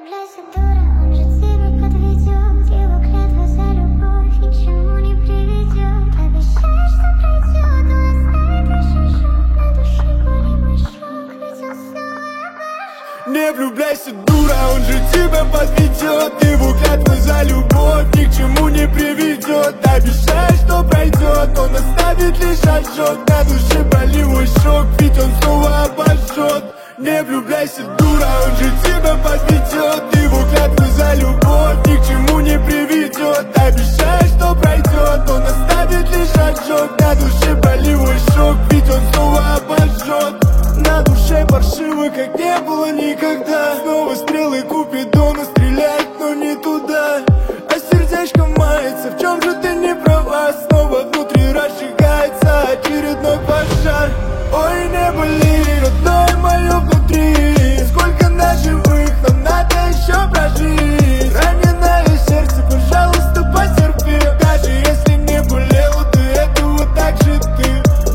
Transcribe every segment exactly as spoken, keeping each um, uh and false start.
влюбляйся, дура, он же тебя подведет. Его клятва за любовь ни к чему не приведет. Обещаешь, что пройдет, но оставит лишь ожог. На душе болевой шок, ведь он снова обожжет. Не влюбляйся, дура, он же тебя подведет. Его клятва за любовь ни к чему не приведет. Обещаешь, что пройдет, он оставит лишь ожог. На душе болевой шок, ведь он снова обожжет. Не влюбляйся, дура, он же тебя подведет. Его клятва за любовь ни к чему не приведет. Обещаешь, что пройдет, он оставит лишь ожог. На душе болевой шок, ведь он снова обожжет. На душе паршиво, как не было никогда. Снова стрелы Купидона стреляют, но не туда. А сердечко мается, в чем же ты не права? Снова внутри разжигается очередной пожар. Ой, не боли, родное мое внутри. Сколько наживых, нам надо еще прожить. Раненое сердце, пожалуйста, потерпи. Даже если не болело, ты это вот так же ты.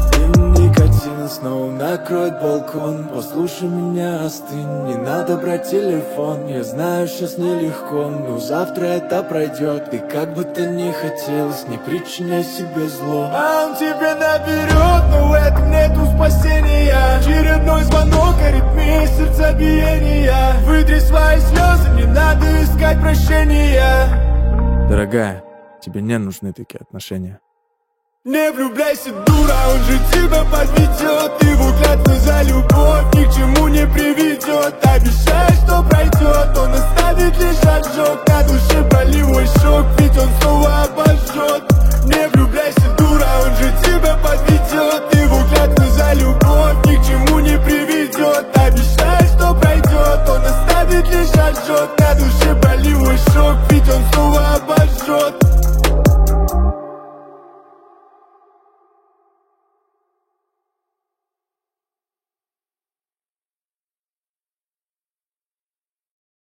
И никотин снова накроет балкон. Послушай меня, остынь, не надо брать телефон. Я знаю, сейчас нелегко, но завтра это пройдет. И как бы ты ни хотелось, не причиняй себе зло. А он тебе наберет, но в этом нету спасения. Очередной звонок, аритмия сердцебиения. Вытри свои слезы, не надо искать прощения. Дорогая, тебе не нужны такие отношения. Не влюбляйся, дура, он же тебя подведет. Его клятва за любовь ни к чему не приведет. Обещаешь, что пройдет, он оставит лишь ожог. На душе болевой шок, ведь он снова обожжет. Не влюбляйся, дура, он же тебя подведет. Его клятва за любовь ни к чему не приведет. Обещаешь, что пройдет, он оставит лишь ожог. На душе болевой шок, ведь